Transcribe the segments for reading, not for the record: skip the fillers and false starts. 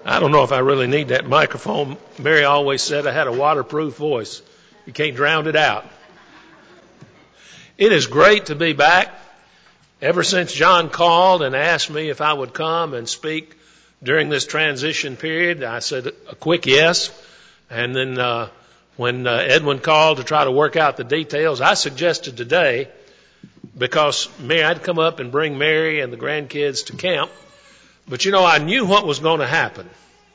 I don't know if I really need that microphone. Mary always said I had a waterproof voice. You can't drown it out. It is great to be back. Ever since John called and asked me if I would come and speak during this transition period, I said a quick yes. And then when Edwin called to try to work out the details, I suggested today, because I'd come up and bring Mary and the grandkids to camp. But I knew what was going to happen.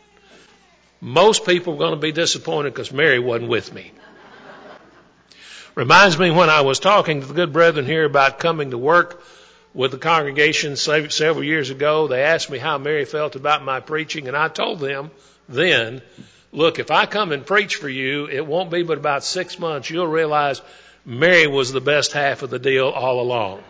Most people were going to be disappointed because Mary wasn't with me. Reminds me when I was talking to the good brethren here about coming to work with the congregation several years ago. They asked me how Mary felt about my preaching, and I told them then, look, if I come and preach for you, it won't be but about 6 months. You'll realize Mary was the best half of the deal all along.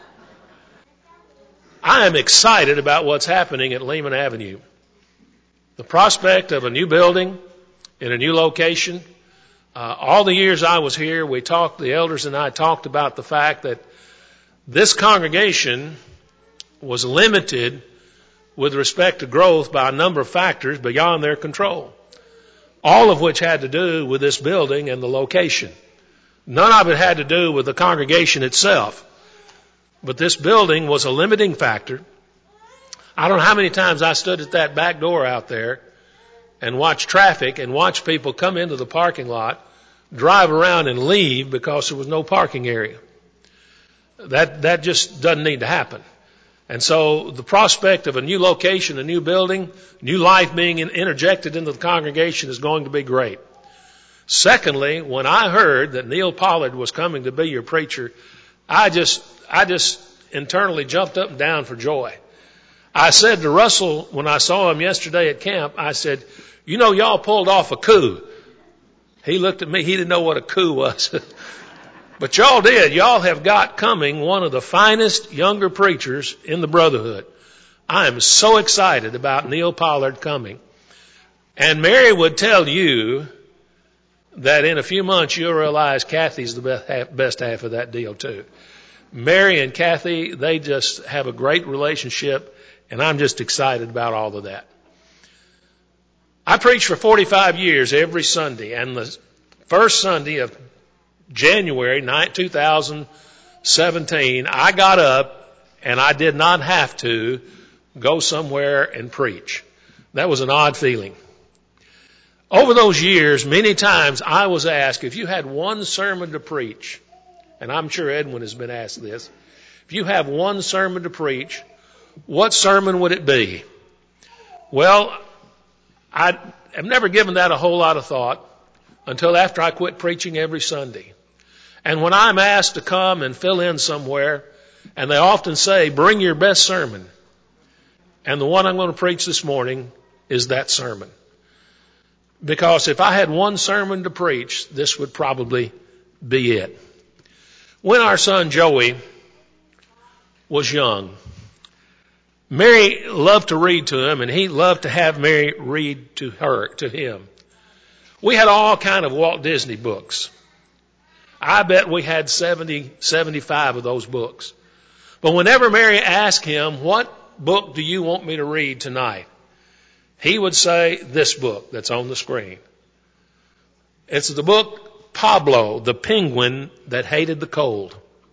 I am excited about what's happening at Lehman Avenue. The prospect of a new building in a new location. All the years I was here, the elders and I talked about the fact that this congregation was limited with respect to growth by a number of factors beyond their control, all of which had to do with this building and the location. None of it had to do with the congregation itself. But this building was a limiting factor. I don't know how many times I stood at that back door out there and watched traffic and watched people come into the parking lot, drive around and leave because there was no parking area. That just doesn't need to happen. And so the prospect of a new location, a new building, new life being interjected into the congregation is going to be great. Secondly, when I heard that Neil Pollard was coming to be your preacher, I just internally jumped up and down for joy. I said to Russell when I saw him yesterday at camp, I said, y'all pulled off a coup. He looked at me. He didn't know what a coup was. But y'all did. Y'all have got coming one of the finest younger preachers in the brotherhood. I am so excited about Neil Pollard coming. And Mary would tell you that in a few months you'll realize Kathy's the best half of that deal too. Mary and Kathy, they just have a great relationship, and I'm just excited about all of that. I preached for 45 years every Sunday, and the first Sunday of January 2017, I got up and I did not have to go somewhere and preach. That was an odd feeling. Over those years, many times I was asked, if you had one sermon to preach, and I'm sure Edwin has been asked this, if you have one sermon to preach, what sermon would it be? Well, I have never given that a whole lot of thought until after I quit preaching every Sunday. And when I'm asked to come and fill in somewhere, and they often say, bring your best sermon. And the one I'm going to preach this morning is that sermon. Because if I had one sermon to preach, this would probably be it. When our son Joey was young, Mary loved to read to him, and he loved to have Mary read to him. We had all kind of Walt Disney books. I bet we had 70, 75 of those books. But whenever Mary asked him, what book do you want me to read tonight? He would say, this book that's on the screen. It's the book Pablo, the Penguin That Hated the Cold.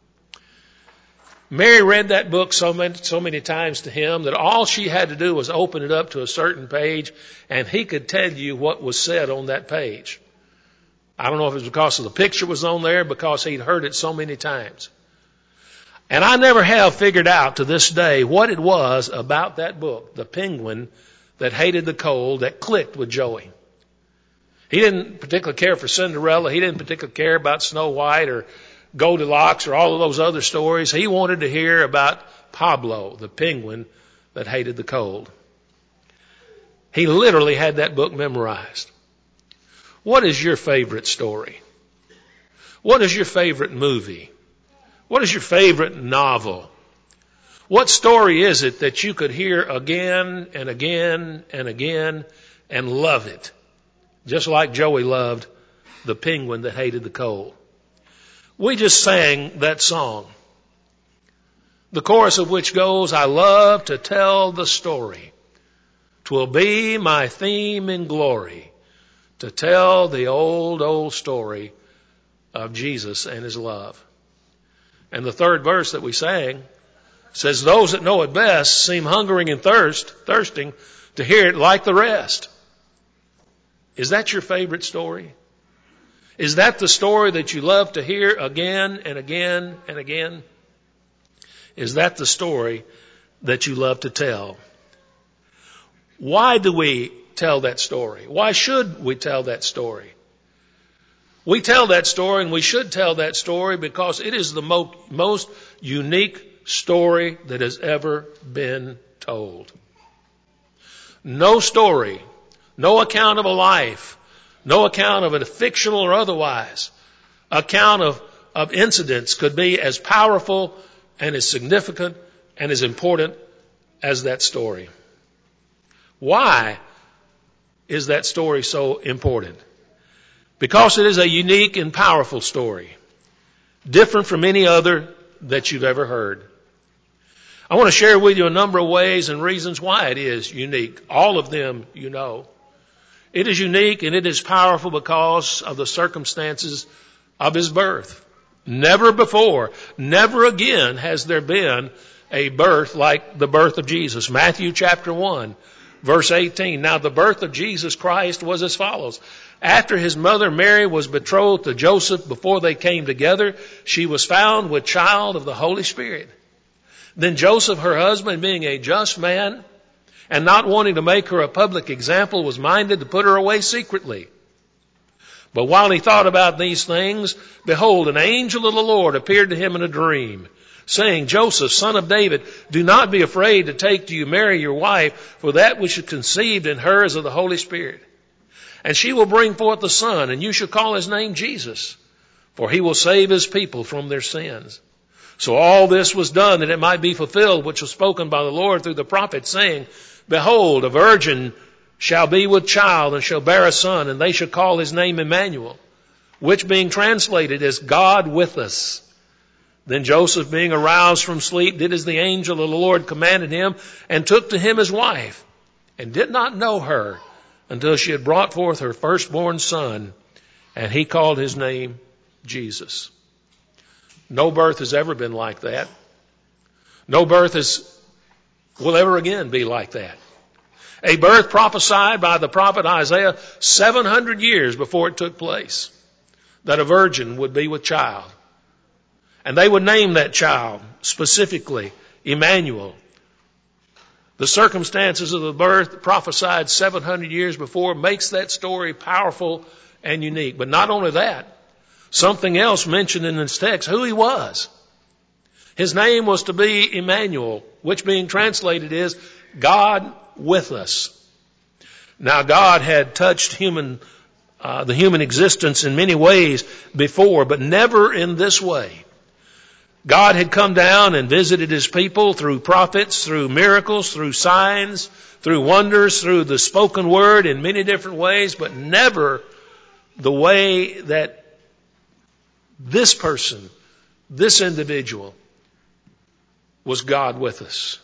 Mary read that book so many times to him that all she had to do was open it up to a certain page, and he could tell you what was said on that page. I don't know if it was because of the picture was on there, because he'd heard it so many times. And I never have figured out to this day what it was about that book, The Penguin That Hated the Cold, that clicked with Joey. He didn't particularly care for Cinderella. He didn't particularly care about Snow White or Goldilocks or all of those other stories. He wanted to hear about Pablo, the penguin that hated the cold. He literally had that book memorized. What is your favorite story? What is your favorite movie? What is your favorite novel? What story is it that you could hear again and again and again and love it? Just like Joey loved The Penguin That Hated the Cold. We just sang that song, the chorus of which goes, I love to tell the story 'Twill be my theme in glory to tell the old, old story of Jesus and his love. And the third verse that we sang says, those that know it best seem hungering and thirsting to hear it like the rest. Is that your favorite story? Is that the story that you love to hear again and again and again? Is that the story that you love to tell? Why do we tell that story? Why should we tell that story? We tell that story, and we should tell that story because it is the most unique story that has ever been told. No story, no account of a life, no account of a fictional or otherwise, account of incidents could be as powerful and as significant and as important as that story. Why is that story so important? Because it is a unique and powerful story, different from any other that you've ever heard. I want to share with you a number of ways and reasons why it is unique. All of them you know. It is unique and it is powerful because of the circumstances of his birth. Never before, never again has there been a birth like the birth of Jesus. Matthew chapter 1, verse 18. Now the birth of Jesus Christ was as follows. After his mother Mary was betrothed to Joseph, before they came together, she was found with child of the Holy Spirit. Then Joseph, her husband, being a just man and not wanting to make her a public example, was minded to put her away secretly. But while he thought about these things, behold, an angel of the Lord appeared to him in a dream, saying, Joseph, son of David, do not be afraid to take to you Mary your wife, for that which is conceived in her is of the Holy Spirit. And she will bring forth a son, and you shall call his name Jesus, for he will save his people from their sins. So all this was done that it might be fulfilled, which was spoken by the Lord through the prophet, saying, behold, a virgin shall be with child and shall bear a son, and they shall call his name Emmanuel, which being translated is God with us. Then Joseph, being aroused from sleep, did as the angel of the Lord commanded him, and took to him his wife, and did not know her until she had brought forth her firstborn son, and he called his name Jesus. No birth has ever been like that. No birth will ever again be like that. A birth prophesied by the prophet Isaiah 700 years before it took place, that a virgin would be with child. And they would name that child specifically Emmanuel. The circumstances of the birth prophesied 700 years before makes that story powerful and unique. But not only that, something else mentioned in this text, who he was. His name was to be Emmanuel, which being translated is God with us. Now God had touched the human existence in many ways before, but never in this way. God had come down and visited his people through prophets, through miracles, through signs, through wonders, through the spoken word in many different ways, but never the way that this person, this individual, was God with us.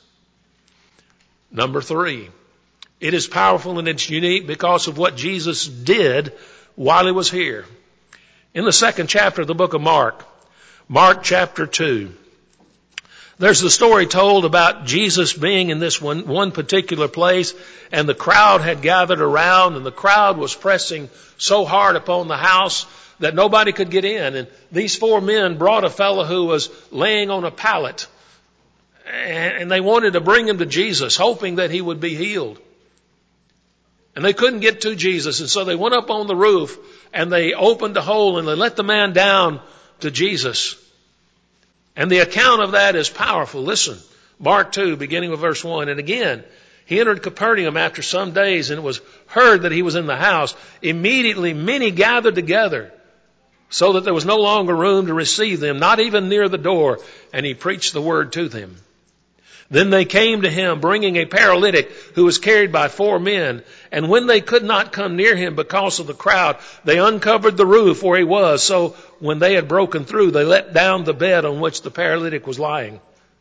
Number 3, it is powerful and it's unique because of what Jesus did while he was here. In the 2nd chapter of the book of Mark chapter 2, there's the story told about Jesus being in this one particular place, and the crowd had gathered around, and the crowd was pressing so hard upon the house that nobody could get in. And these 4 men brought a fellow who was laying on a pallet, and they wanted to bring him to Jesus, hoping that he would be healed. And they couldn't get to Jesus, and so they went up on the roof, and they opened a hole, and they let the man down to Jesus. And the account of that is powerful. Listen, Mark 2, beginning with verse 1. And again, he entered Capernaum after some days, and it was heard that he was in the house. Immediately many gathered together, so that there was no longer room to receive them, not even near the door, and he preached the word to them. Then they came to him, bringing a paralytic who was carried by 4 men. And when they could not come near him because of the crowd, they uncovered the roof where he was. So when they had broken through, they let down the bed on which the paralytic was lying.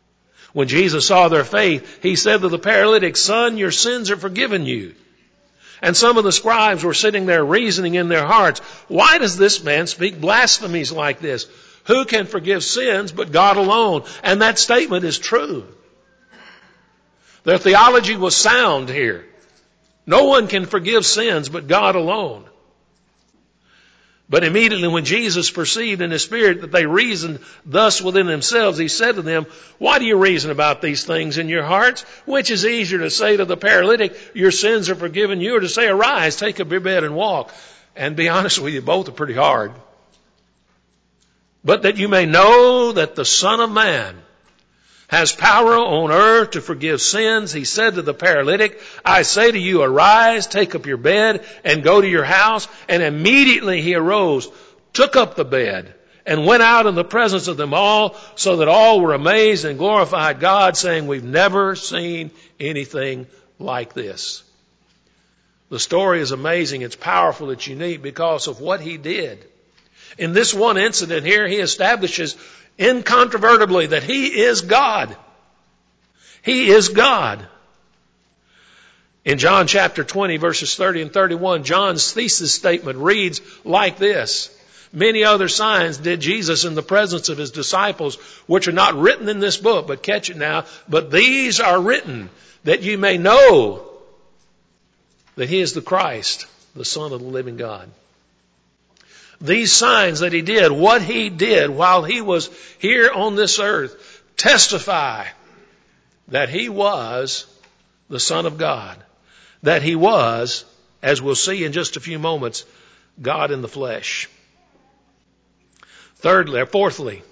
When Jesus saw their faith, he said to the paralytic, "Son, your sins are forgiven you." And some of the scribes were sitting there reasoning in their hearts, "Why does this man speak blasphemies like this? Who can forgive sins but God alone?" And that statement is true. Their theology was sound here. No one can forgive sins but God alone. But immediately when Jesus perceived in his spirit that they reasoned thus within themselves, he said to them, "Why do you reason about these things in your hearts? Which is easier to say to the paralytic, 'Your sins are forgiven you,' or to say, 'Arise, take up your bed and walk'?" And be honest with you, both are pretty hard. "But that you may know that the Son of Man has power on earth to forgive sins," he said to the paralytic, "I say to you, arise, take up your bed, and go to your house." And immediately he arose, took up the bed, and went out in the presence of them all, so that all were amazed and glorified God, saying, "We've never seen anything like this." The story is amazing. It's powerful. It's unique because of what he did. In this one incident here, he establishes incontrovertibly that he is God. He is God. In John chapter 20, verses 30 and 31, John's thesis statement reads like this: "Many other signs did Jesus in the presence of his disciples, which are not written in this book," but catch it now, "but these are written that you may know that he is the Christ, the Son of the living God." These signs that he did, what he did while he was here on this earth, testify that he was the Son of God, that he was, as we'll see in just a few moments, God in the flesh. Fourthly,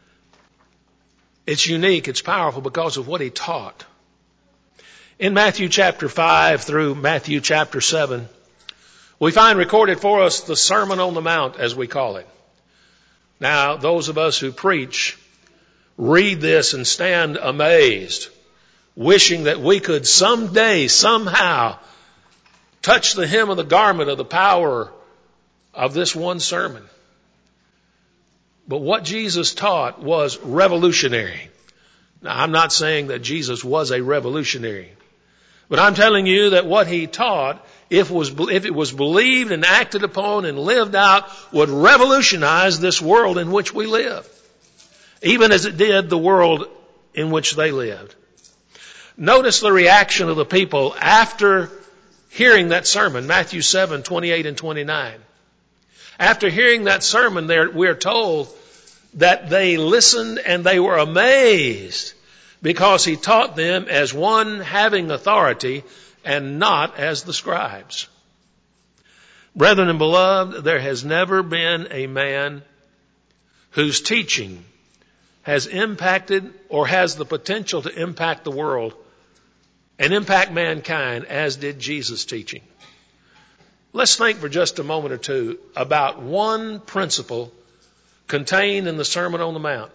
it's unique, it's powerful because of what he taught. In Matthew chapter 5 through Matthew chapter 7, we find recorded for us the Sermon on the Mount, as we call it. Now, those of us who preach read this and stand amazed, wishing that we could someday, somehow, touch the hem of the garment of the power of this one sermon. But what Jesus taught was revolutionary. Now, I'm not saying that Jesus was a revolutionary, but I'm telling you that what he taught, if it was believed and acted upon and lived out, would revolutionize this world in which we live, even as it did the world in which they lived. Notice the reaction of the people after hearing that sermon, Matthew 7, 28 and 29. After hearing that sermon, we're told that they listened and they were amazed because he taught them as one having authority and not as the scribes. Brethren and beloved, there has never been a man whose teaching has impacted or has the potential to impact the world and impact mankind as did Jesus' teaching. Let's think for just a moment or two about one principle contained in the Sermon on the Mount.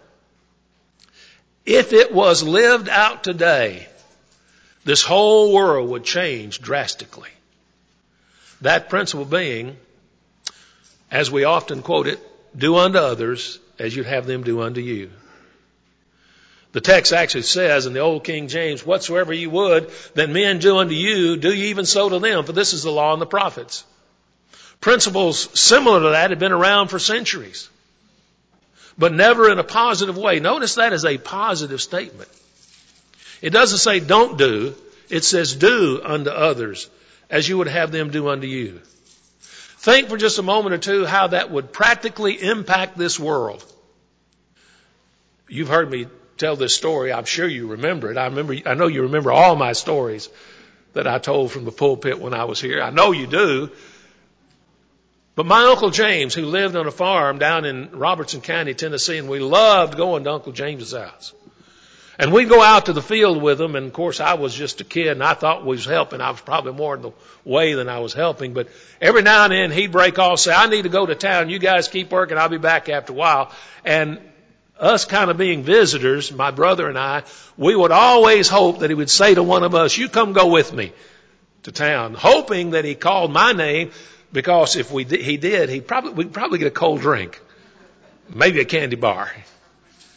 If it was lived out today, this whole world would change drastically. That principle being, as we often quote it, do unto others as you'd have them do unto you. The text actually says in the Old King James, "Whatsoever you would that men do unto you, do ye even so to them, for this is the law and the prophets." Principles similar to that have been around for centuries, but never in a positive way. Notice that as a positive statement. It doesn't say don't do. It says do unto others as you would have them do unto you. Think for just a moment or two how that would practically impact this world. You've heard me tell this story. I'm sure you remember it. I know you remember all my stories that I told from the pulpit when I was here. I know you do. But my Uncle James, who lived on a farm down in Robertson County, Tennessee, and we loved going to Uncle James's house. And we'd go out to the field with him, and of course I was just a kid, and I thought we was helping. I was probably more in the way than I was helping. But every now and then he'd break off, say, "I need to go to town. You guys keep working. I'll be back after a while." And us kind of being visitors, my brother and I, we would always hope that he would say to one of us, "You come go with me to town," hoping that he called my name, because if he did, we'd probably get a cold drink, maybe a candy bar.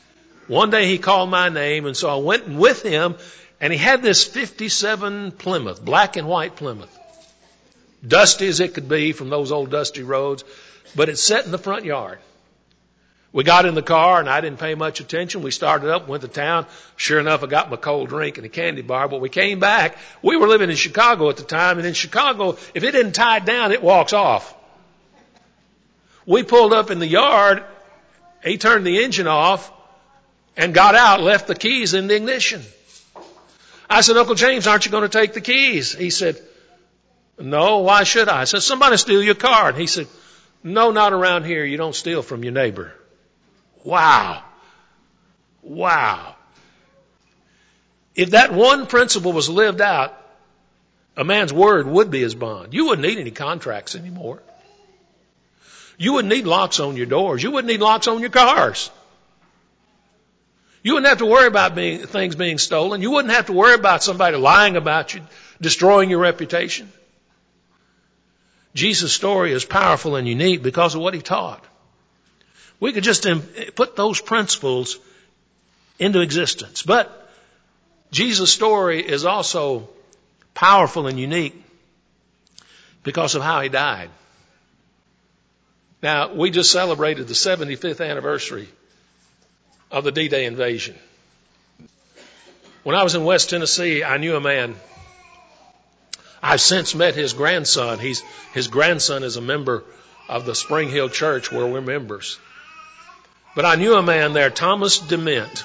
One day he called my name, and so I went with him, and he had this 57 Plymouth, black and white Plymouth. Dusty as it could be from those old dusty roads, but it sat in the front yard. We got in the car, and I didn't pay much attention. We started up, went to town. Sure enough, I got my cold drink and a candy bar, but we came back. We were living in Chicago at the time, and in Chicago, if it didn't tie down, it walks off. We pulled up in the yard. He turned the engine off and got out, left the keys in the ignition. I said, Uncle James, aren't you going to take the keys? He said, no, why should I? I said, somebody steal your car. And he said, no, not around here. You don't steal from your neighbor. Wow. Wow. If that one principle was lived out, a man's word would be his bond. You wouldn't need any contracts anymore. You wouldn't need locks on your doors. You wouldn't need locks on your cars. You wouldn't have to worry about things being stolen. You wouldn't have to worry about somebody lying about you, destroying your reputation. Jesus' story is powerful and unique because of what he taught. We could just put those principles into existence. But Jesus' story is also powerful and unique because of how he died. Now, we just celebrated the 75th anniversary of the D-Day invasion. When I was in West Tennessee, I knew a man. I've since met his grandson. His grandson is a member of the Spring Hill Church where we're members. But I knew a man there, Thomas DeMint.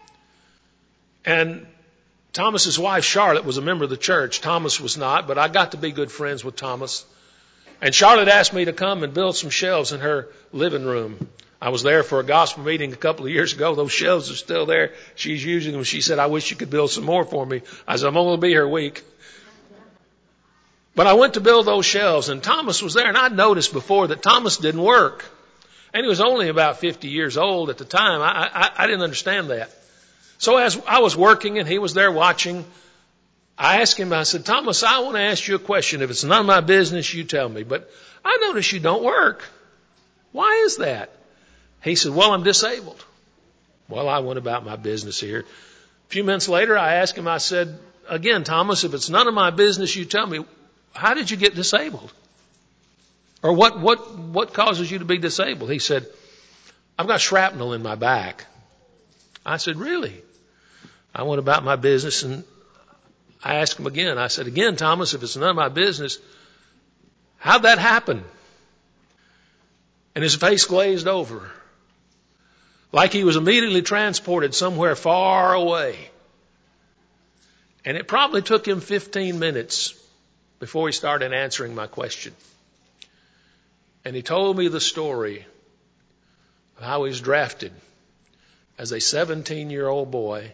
And Thomas's wife, Charlotte, was a member of the church. Thomas was not, but I got to be good friends with Thomas. And Charlotte asked me to come and build some shelves in her living room. I was there for a gospel meeting a couple of years ago. Those shelves are still there. She's using them. She said, I wish you could build some more for me. I said, I'm only going to be here a week. But I went to build those shelves, and Thomas was there, and I'd noticed before that Thomas didn't work. And he was only about 50 years old at the time. I didn't understand that. So as I was working and he was there watching, I asked him, I said, Thomas, I want to ask you a question. If it's none of my business, you tell me. But I notice you don't work. Why is that? He said, well, I'm disabled. Well, I went about my business here. A few minutes later, I asked him, I said, again, Thomas, if it's none of my business, you tell me, how did you get disabled? Or what causes you to be disabled? He said, I've got shrapnel in my back. I said, really? I went about my business and I asked him again. I said, again, Thomas, if it's none of my business, how'd that happen? And his face glazed over, like he was immediately transported somewhere far away. And it probably took him 15 minutes before he started answering my question. And he told me the story of how he was drafted as a 17-year-old boy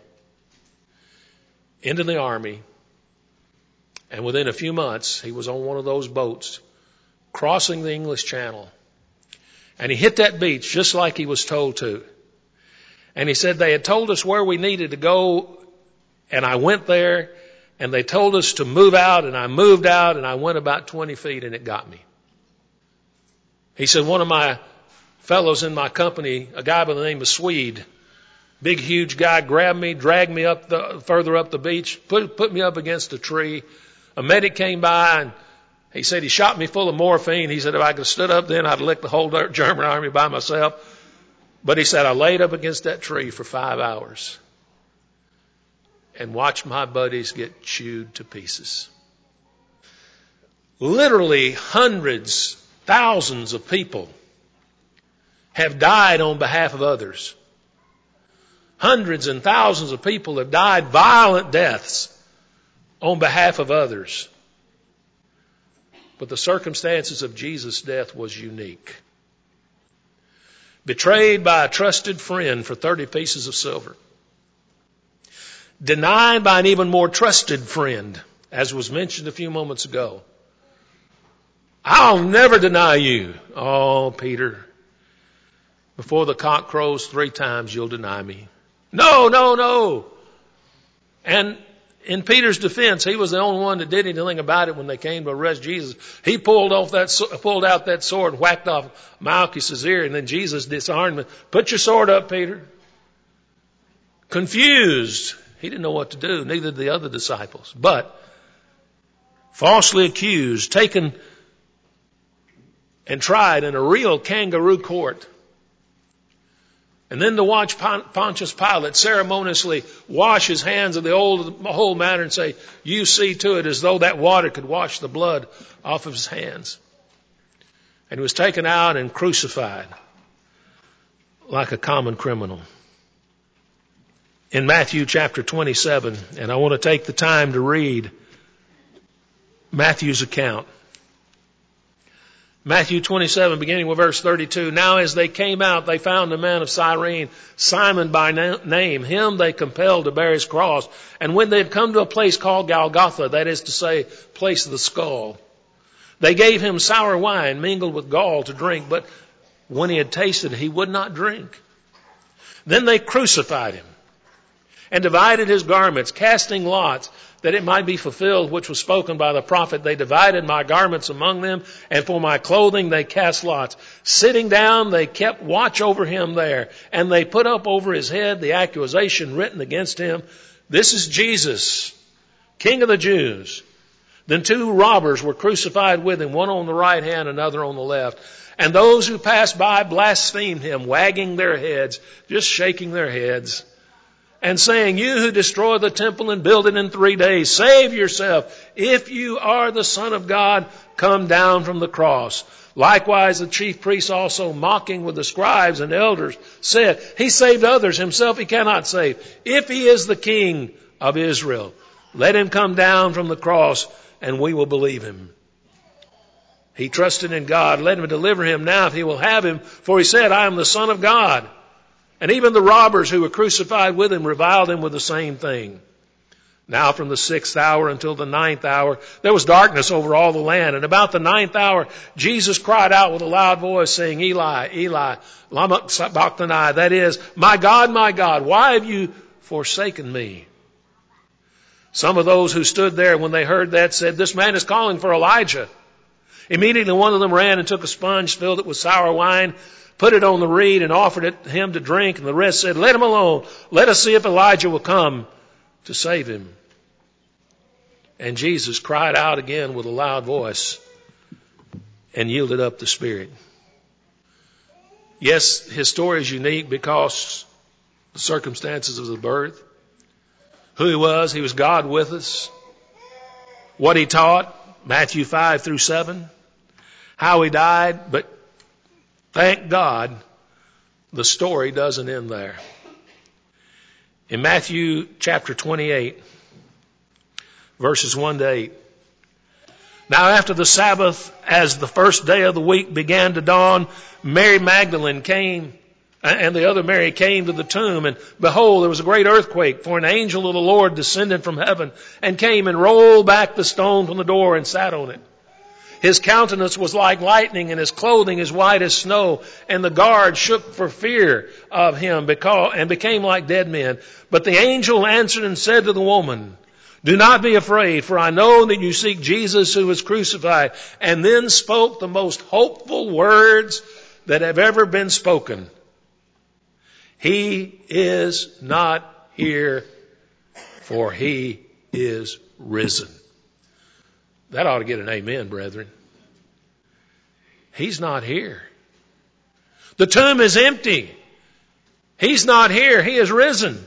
into the Army. And within a few months, he was on one of those boats crossing the English Channel. And he hit that beach just like he was told to. And he said they had told us where we needed to go, and I went there, and they told us to move out, and I moved out, and I went about 20 feet, and it got me. He said one of my fellows in my company, a guy by the name of Swede, big, huge guy, grabbed me, dragged me further up the beach, put me up against a tree. A medic came by, and he said he shot me full of morphine. He said if I could have stood up then, I'd lick the whole German army by myself. But he said I laid up against that tree for 5 hours and watched my buddies get chewed to pieces. Literally hundreds, thousands of people have died on behalf of others. Hundreds and thousands of people have died violent deaths on behalf of others. But the circumstances of Jesus' death was unique. Betrayed by a trusted friend for 30 pieces of silver. Denied by an even more trusted friend, as was mentioned a few moments ago. I'll never deny you. Oh, Peter, before the cock crows 3 times, you'll deny me. No, no, no. And in Peter's defense, he was the only one that did anything about it when they came to arrest Jesus. He pulled out that sword and whacked off Malchus's ear, and then Jesus disarmed him. Put your sword up, Peter. confused. He didn't know what to do, neither did the other disciples. But falsely accused, taken and tried in a real kangaroo court. And then to watch Pontius Pilate ceremoniously wash his hands of the whole matter and say, you see to it, as though that water could wash the blood off of his hands. And he was taken out and crucified like a common criminal. In Matthew chapter 27, and I want to take the time to read Matthew's account. Matthew 27, beginning with verse 32. Now as they came out, they found a man of Cyrene, Simon by name. Him they compelled to bear his cross. And when they had come to a place called Golgotha, that is to say, place of the skull, they gave him sour wine mingled with gall to drink, but when he had tasted it, he would not drink. Then they crucified him and divided his garments, casting lots, that it might be fulfilled which was spoken by the prophet. They divided my garments among them, and for my clothing they cast lots. Sitting down, they kept watch over him there, and they put up over his head the accusation written against him, this is Jesus, King of the Jews. Then 2 robbers were crucified with him, one on the right hand, another on the left. And those who passed by blasphemed him, wagging their heads, just shaking their heads, and saying, you who destroy the temple and build it in 3 days, save yourself. If you are the Son of God, come down from the cross. Likewise, the chief priests also, mocking with the scribes and elders, said, he saved others, himself he cannot save. If he is the King of Israel, let him come down from the cross, and we will believe him. He trusted in God. Let him deliver him now if he will have him. For he said, I am the Son of God. And even the robbers who were crucified with him reviled him with the same thing. Now from the 6th hour until the 9th hour, there was darkness over all the land. And about the 9th hour, Jesus cried out with a loud voice, saying, Eli, Eli, lama sabachthani. That is, my God, why have you forsaken me? Some of those who stood there when they heard that said, this man is calling for Elijah. Immediately one of them ran and took a sponge, filled it with sour wine, put it on the reed and offered it to him to drink. And the rest said, let him alone. Let us see if Elijah will come to save him. And Jesus cried out again with a loud voice and yielded up the Spirit. Yes, his story is unique because the circumstances of the birth, who he was God with us, what he taught, Matthew 5 through 7, how he died, but thank God the story doesn't end there. In Matthew chapter 28, verses 1 to 8. Now after the Sabbath, as the first day of the week began to dawn, Mary Magdalene came, and the other Mary came to the tomb, and behold, there was a great earthquake, for an angel of the Lord descended from heaven and came and rolled back the stone from the door and sat on it. His countenance was like lightning, and his clothing as white as snow. And the guards shook for fear of him and became like dead men. But the angel answered and said to the woman, do not be afraid, for I know that you seek Jesus who was crucified. And then spoke the most hopeful words that have ever been spoken. He is not here, for he is risen. That ought to get an amen, brethren. He's not here. The tomb is empty. He's not here. He is risen.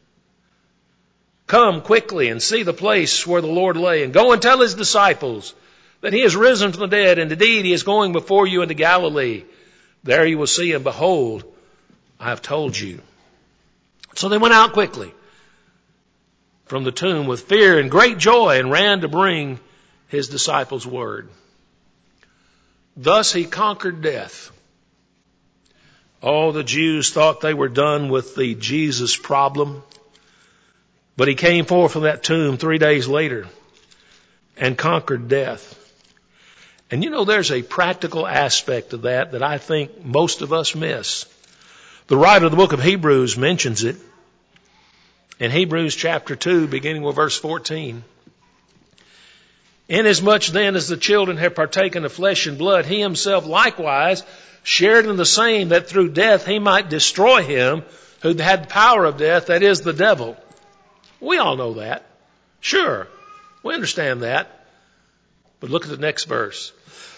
Come quickly and see the place where the Lord lay, and go and tell his disciples that he is risen from the dead, and indeed he is going before you into Galilee. There you will see him. Behold, I have told you. So they went out quickly from the tomb with fear and great joy and ran to bring his disciples word. Thus he conquered death. All the Jews thought they were done with the Jesus problem. But he came forth from that tomb 3 days later and conquered death. And you know, there's a practical aspect of that I think most of us miss. The writer of the book of Hebrews mentions it in Hebrews chapter 2, beginning with verse 14. Inasmuch then as the children have partaken of flesh and blood, he himself likewise shared in the same, that through death he might destroy him who had the power of death, that is the devil. We all know that. Sure, we understand that. But look at the next verse.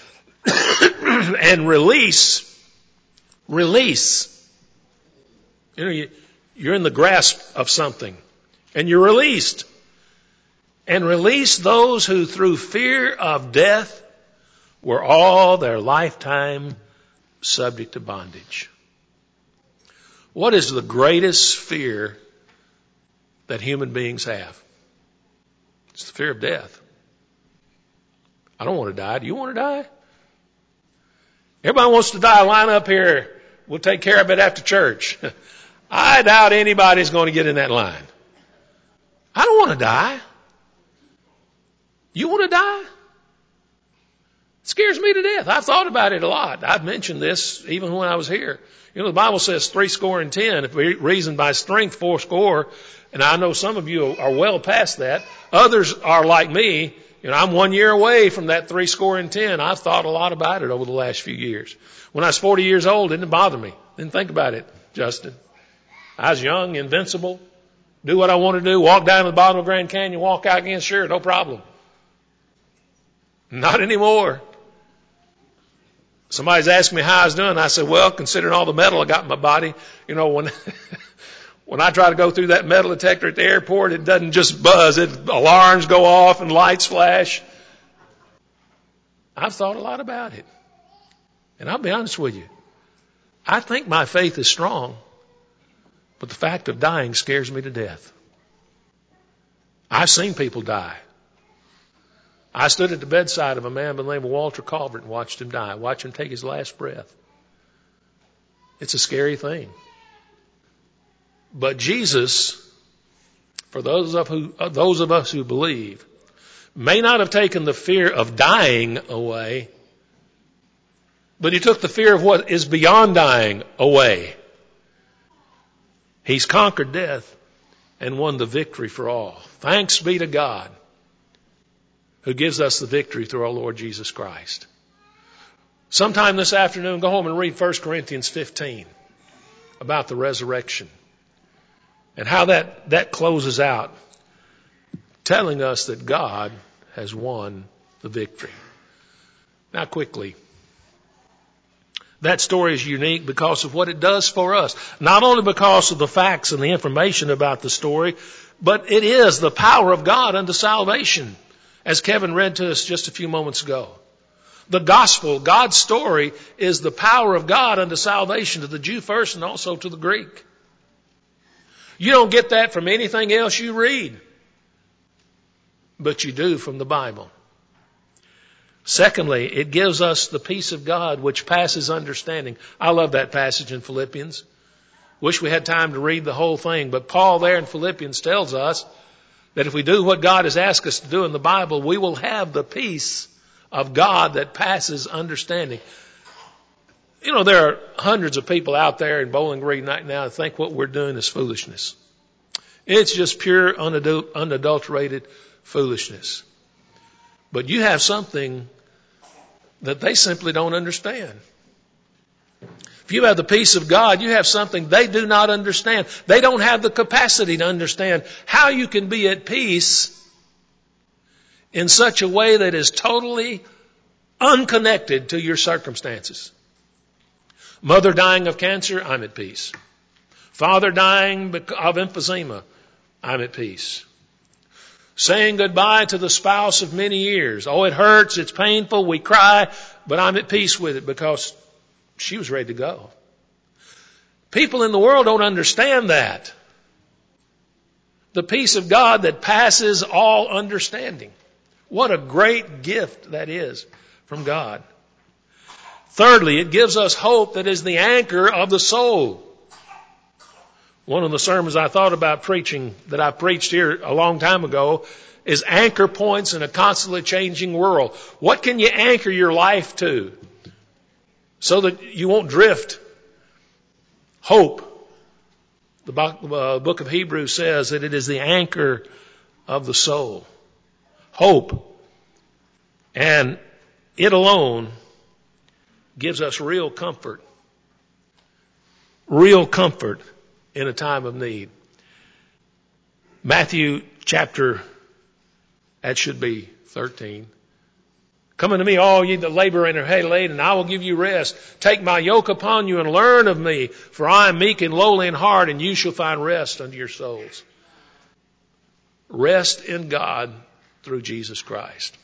And release. You're in the grasp of something, and you're released. And release those who through fear of death were all their lifetime subject to bondage. What is the greatest fear that human beings have? It's the fear of death. I don't want to die. Do you want to die? Everybody wants to die. Line up here. We'll take care of it after church. I doubt anybody's going to get in that line. I don't want to die. You want to die? It scares me to death. I've thought about it a lot. I've mentioned this even when I was here. The Bible says 70, if we reason by strength, 80. And I know some of you are well past that. Others are like me. I'm 1 year away from that 70. I've thought a lot about it over the last few years. When I was 40 years old, it didn't bother me. Didn't think about it, Justin. I was young, invincible, do what I want to do, walk down to the bottom of Grand Canyon, walk out again, sure, no problem. Not anymore. Somebody's asked me how I was doing. I said, well, considering all the metal I got in my body, when when I try to go through that metal detector at the airport, it doesn't just buzz. Alarms go off and lights flash. I've thought a lot about it. And I'll be honest with you. I think my faith is strong, but the fact of dying scares me to death. I've seen people die. I stood at the bedside of a man by the name of Walter Calvert and watched him die, watched him take his last breath. It's a scary thing. But Jesus, for those of us who believe, may not have taken the fear of dying away, but he took the fear of what is beyond dying away. He's conquered death and won the victory for all. Thanks be to God, who gives us the victory through our Lord Jesus Christ. Sometime this afternoon, go home and read 1 Corinthians 15 about the resurrection and how that closes out, telling us that God has won the victory. Now quickly, that story is unique because of what it does for us. Not only because of the facts and the information about the story, but it is the power of God unto salvation, as Kevin read to us just a few moments ago. The gospel, God's story, is the power of God unto salvation to the Jew first and also to the Greek. You don't get that from anything else you read, but you do from the Bible. Secondly, it gives us the peace of God which passes understanding. I love that passage in Philippians. Wish we had time to read the whole thing, but Paul there in Philippians tells us that if we do what God has asked us to do in the Bible, we will have the peace of God that passes understanding. There are hundreds of people out there in Bowling Green right now that think what we're doing is foolishness. It's just pure, unadulterated foolishness. But you have something that they simply don't understand. If you have the peace of God, you have something they do not understand. They don't have the capacity to understand how you can be at peace in such a way that is totally unconnected to your circumstances. Mother dying of cancer, I'm at peace. Father dying of emphysema, I'm at peace. Saying goodbye to the spouse of many years. Oh, it hurts, it's painful, we cry, but I'm at peace with it because she was ready to go. People in the world don't understand that. The peace of God that passes all understanding. What a great gift that is from God. Thirdly, it gives us hope that is the anchor of the soul. One of the sermons I thought about preaching that I preached here a long time ago is anchor points in a constantly changing world. What can you anchor your life to so that you won't drift? Hope. The book of Hebrews says that it is the anchor of the soul. Hope. And it alone gives us real comfort. Real comfort in a time of need. Matthew chapter, that should be 13. Come unto me, all ye that labor and are heavy laden, and I will give you rest. Take my yoke upon you and learn of me, for I am meek and lowly in heart, and you shall find rest unto your souls. Rest in God through Jesus Christ.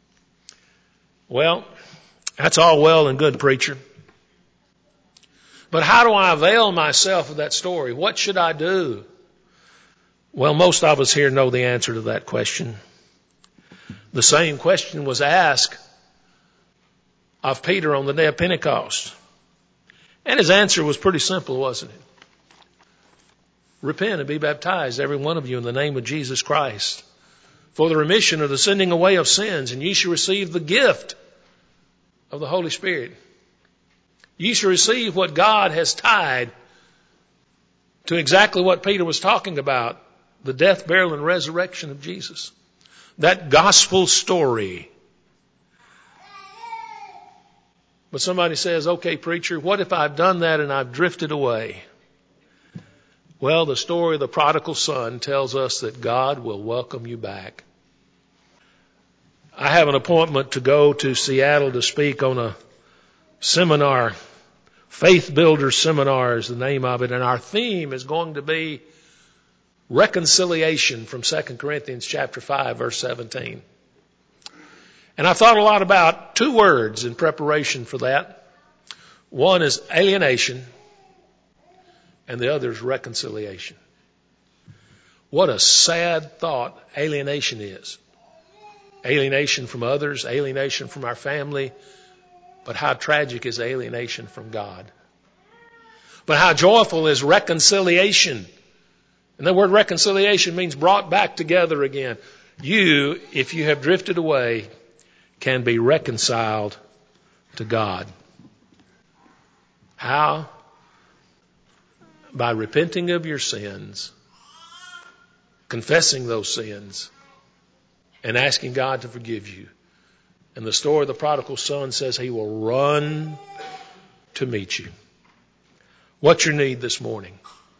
Well, that's all well and good, preacher. But how do I avail myself of that story? What should I do? Well, most of us here know the answer to that question. The same question was asked of Peter on the day of Pentecost. And his answer was pretty simple, wasn't it? Repent and be baptized, every one of you, in the name of Jesus Christ, for the remission of the sending away of sins, and ye shall receive the gift of the Holy Spirit. Ye shall receive what God has tied to exactly what Peter was talking about, the death, burial, and resurrection of Jesus. That gospel story. But somebody says, okay, preacher, what if I've done that and I've drifted away? Well, the story of the prodigal son tells us that God will welcome you back. I have an appointment to go to Seattle to speak on a seminar. Faith Builder Seminar is the name of it, and our theme is going to be reconciliation from 2 Corinthians chapter 5, verse 17. And I thought a lot about two words in preparation for that. One is alienation, and the other is reconciliation. What a sad thought alienation is. Alienation from others, alienation from our family, but how tragic is alienation from God. But how joyful is reconciliation. And the word reconciliation means brought back together again. You, if you have drifted away, can be reconciled to God. How? By repenting of your sins, confessing those sins, and asking God to forgive you. And the story of the prodigal son says he will run to meet you. What's your need this morning?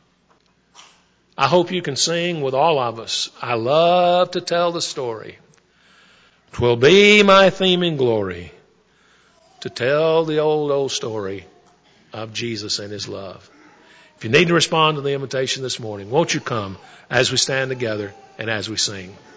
I hope you can sing with all of us. I love to tell the story. 'Twill be my theme in glory to tell the old story of Jesus and his love. If you need to respond to the invitation this morning, won't you come as we stand together and as we sing?